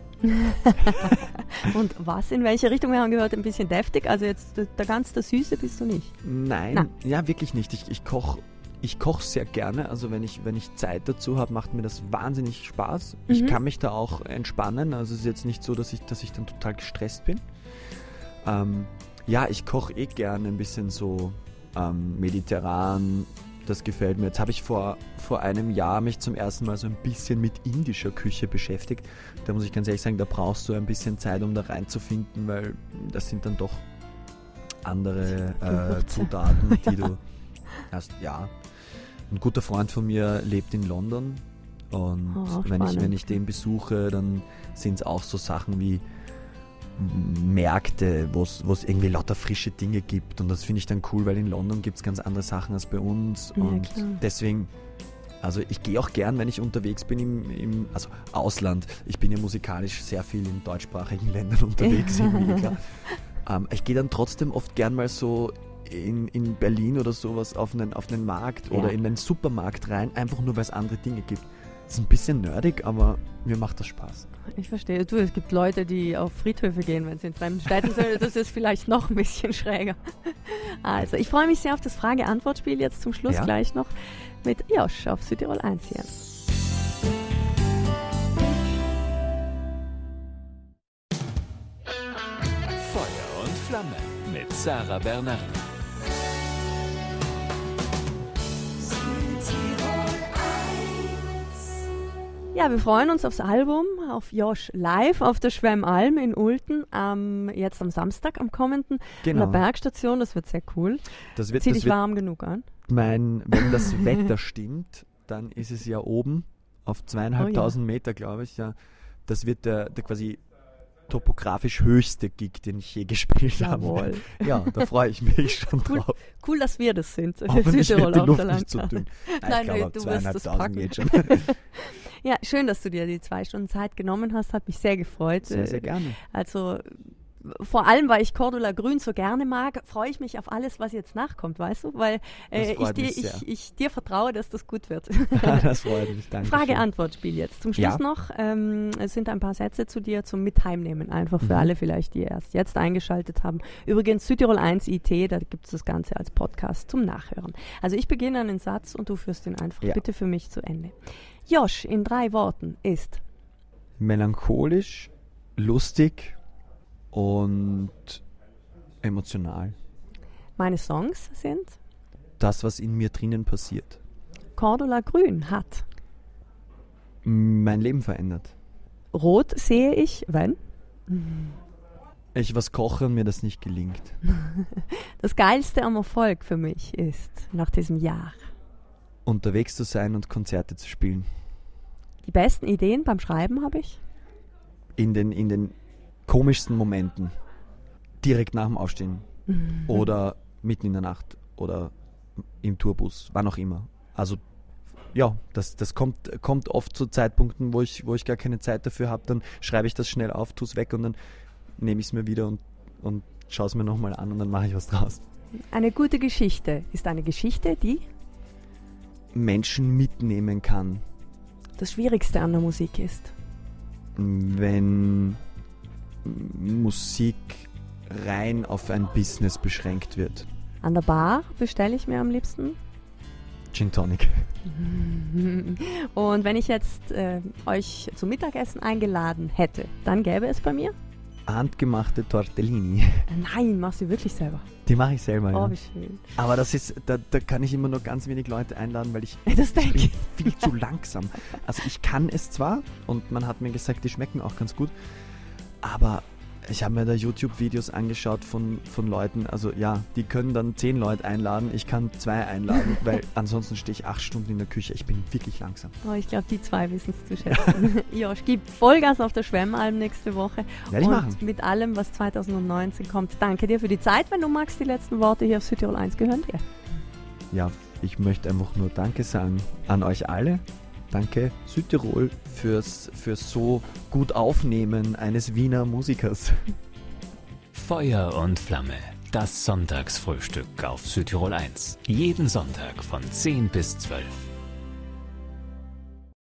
Und was? In welche Richtung? Wir haben gehört, ein bisschen deftig. Also jetzt der, der ganz der Süße bist du nicht. Nein, Nein. ja wirklich nicht. Ich, ich koche ich koch sehr gerne. Also wenn ich, wenn ich Zeit dazu habe, macht mir das wahnsinnig Spaß. Mhm. Ich kann mich da auch entspannen. Also es ist jetzt nicht so, dass ich, dass ich dann total gestresst bin. Ähm, ja, ich koche eh gerne ein bisschen so ähm, mediterran. Das gefällt mir. Jetzt habe ich vor, vor einem Jahr mich zum ersten Mal so ein bisschen mit indischer Küche beschäftigt. Da muss ich ganz ehrlich sagen, da brauchst du ein bisschen Zeit, um da reinzufinden, weil das sind dann doch andere äh, Zutaten, die du hast. Ja, ein guter Freund von mir lebt in London und oh, wenn, ich, wenn ich den besuche, dann sind es auch so Sachen wie Märkte, wo es irgendwie lauter frische Dinge gibt und das finde ich dann cool, weil in London gibt es ganz andere Sachen als bei uns ja, und klar. Deswegen, also ich gehe auch gern, wenn ich unterwegs bin im, im also Ausland, ich bin ja musikalisch sehr viel in deutschsprachigen Ländern unterwegs, irgendwie, klar. Ähm, ich gehe dann trotzdem oft gern mal so in, in Berlin oder sowas auf einen, auf einen Markt ja. oder in einen Supermarkt rein, einfach nur weil es andere Dinge gibt. Das ist ein bisschen nerdig, aber mir macht das Spaß. Ich verstehe. Du, es gibt Leute, die auf Friedhöfe gehen, wenn sie in fremden Städten sind. Das ist vielleicht noch ein bisschen schräger. Also, ich freue mich sehr auf das Frage-Antwort-Spiel jetzt zum Schluss ja. gleich noch mit Josh auf Südtirol eins hier. Feuer und Flamme mit Sarah Bernardi. Ja, wir freuen uns aufs Album, auf Josh live auf der Schwemmalm in Ulten, ähm, jetzt am Samstag, am kommenden, genau. an der Bergstation, das wird sehr cool. Das wird, Zieh das dich wird, warm genug an. Mein, wenn das Wetter stimmt, dann ist es ja oben auf zweieinhalbtausend oh, ja. Meter, glaube ich. Ja. Das wird der, der quasi topografisch höchste Gig, den ich je gespielt habe. Ja, da freue ich mich schon cool, drauf. Cool, dass wir das sind. Hoffentlich wird die Luft nicht zu dünn. Nein, Nein, ich glaube, du wirst das packen. Geht schon. Ja, schön, dass du dir die zwei Stunden Zeit genommen hast. Hat mich sehr gefreut. Sehr, sehr gerne. Also vor allem, weil ich Cordula Grün so gerne mag, freue ich mich auf alles, was jetzt nachkommt, weißt du? Weil äh, ich, dir, ich, ich dir vertraue, dass das gut wird. Das freut mich, danke. Frage-Antwort-Spiel jetzt. Zum Schluss ja. noch, ähm, es sind ein paar Sätze zu dir zum Mitheimnehmen, einfach für mhm. alle vielleicht, die erst jetzt eingeschaltet haben. Übrigens Südtirol eins I T, da gibt es das Ganze als Podcast zum Nachhören. Also ich beginne einen Satz und du führst ihn einfach ja. bitte für mich zu Ende. Josh in drei Worten ist melancholisch, lustig und emotional. Meine Songs sind das, was in mir drinnen passiert. Cordula Grün hat mein Leben verändert. rot sehe ich, wenn? Ich was koche und mir das nicht gelingt. Das Geilste am Erfolg für mich ist, nach diesem Jahr, Unterwegs zu sein und Konzerte zu spielen. die besten Ideen beim Schreiben habe ich. In den, in den komischsten Momenten. Direkt nach dem Aufstehen. Mhm. Oder mitten in der Nacht. Oder im Tourbus. Wann auch immer. Also ja, das, das kommt, kommt oft zu Zeitpunkten, wo ich, wo ich gar keine Zeit dafür habe. Dann schreibe ich das schnell auf, tue es weg und dann nehme ich es mir wieder und, und schaue es mir nochmal an und dann mache ich was draus. Eine gute Geschichte ist eine Geschichte, die Menschen mitnehmen kann, das Schwierigste an der Musik ist. wenn Musik rein auf ein Business beschränkt wird. An der Bar bestelle ich mir am liebsten. Gin Tonic. Und wenn ich jetzt äh, euch zum Mittagessen eingeladen hätte, dann gäbe es bei mir? Handgemachte Tortellini. Nein, machst du wirklich selber. Die mache ich selber, Oh, ja. wie schön. Aber das ist, da, da kann ich immer nur ganz wenig Leute einladen, weil ich, Das ich denke bin ich. viel zu langsam. Also ich kann es zwar und man hat mir gesagt, die schmecken auch ganz gut, aber ich habe mir da YouTube-Videos angeschaut von, von Leuten, also ja, die können dann zehn Leute einladen, ich kann zwei einladen, weil ansonsten stehe ich acht Stunden in der Küche, ich bin wirklich langsam. Oh, ich glaube, die zwei wissen es zu schätzen. Josh, gibt Vollgas auf der Schwemmalm nächste Woche. Werde ich und machen. mit allem, was zwanzig neunzehn kommt. Danke dir für die Zeit. Wenn du magst, die letzten Worte hier auf Südtirol eins gehören dir. Ja, ich möchte einfach nur Danke sagen an euch alle. Danke Südtirol fürs, fürs so gut Aufnehmen eines Wiener Musikers. Feuer und Flamme, das Sonntagsfrühstück auf Südtirol eins. Jeden Sonntag von zehn bis zwölf.